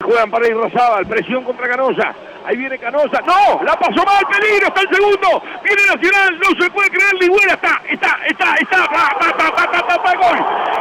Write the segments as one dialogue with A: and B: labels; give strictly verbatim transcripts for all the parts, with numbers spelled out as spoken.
A: juegan para Irrazábal, presión contra Canosa. Ahí viene Canosa. ¡No! ¡La pasó mal! ¡Peligro! ¡Está el segundo! ¡Viene Nacional! ¡No se puede creer! ¡Ligüera! ¡Está! ¡Está! ¡Está! ¡Está! ¡Pa! ¡Pa! ¡Pa! ¡Pa! ¡Pa! ¡Pa! ¡Pa! ¡Gol!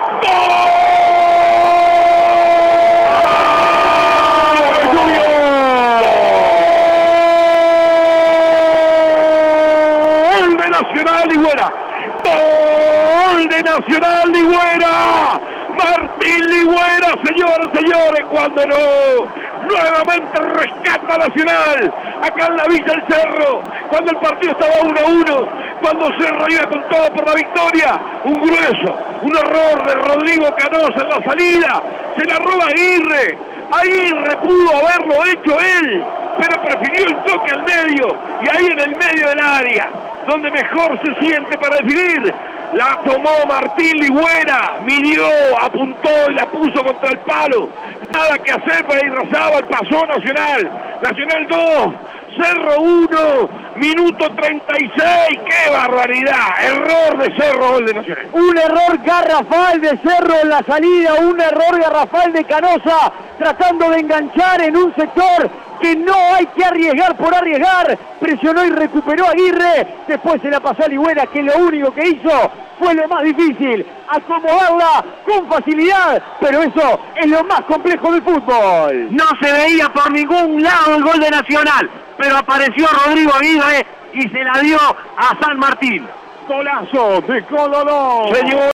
A: ¡Gol! ¡Gol de Nacional Ligüera! ¡Gol de Nacional Ligüera! Martín Ligüera, señoras y señores, cuando no, nuevamente rescata Nacional, acá en la Villa del Cerro, cuando el partido estaba uno a uno, cuando Cerro iba con todo por la victoria, un grueso, un error de Rodrigo Canosa en la salida, se la roba Aguirre, Aguirre pudo haberlo hecho él, pero prefirió el toque al medio, y ahí en el medio del área, donde mejor se siente para definir, la tomó Martín Ligüera, midió, apuntó y la puso contra el palo. Nada que hacer para Irrazábal, pasó Nacional. Nacional dos, Cerro uno, minuto treinta y seis. ¡Qué barbaridad! Error de Cerro, gol de Nacional.
B: Un error garrafal de Cerro en la salida, un error garrafal de Canosa, tratando de enganchar en un sector que no hay que arriesgar por arriesgar. Presionó y recuperó a Aguirre, después se la pasó a Ligüera, que lo único que hizo fue lo más difícil, acomodarla con facilidad, pero eso es lo más complejo del fútbol.
C: No se veía por ningún lado el gol de Nacional, pero apareció Rodrigo Aguirre y se la dio a San Martín.
B: Golazo de Colorado.
A: Señor.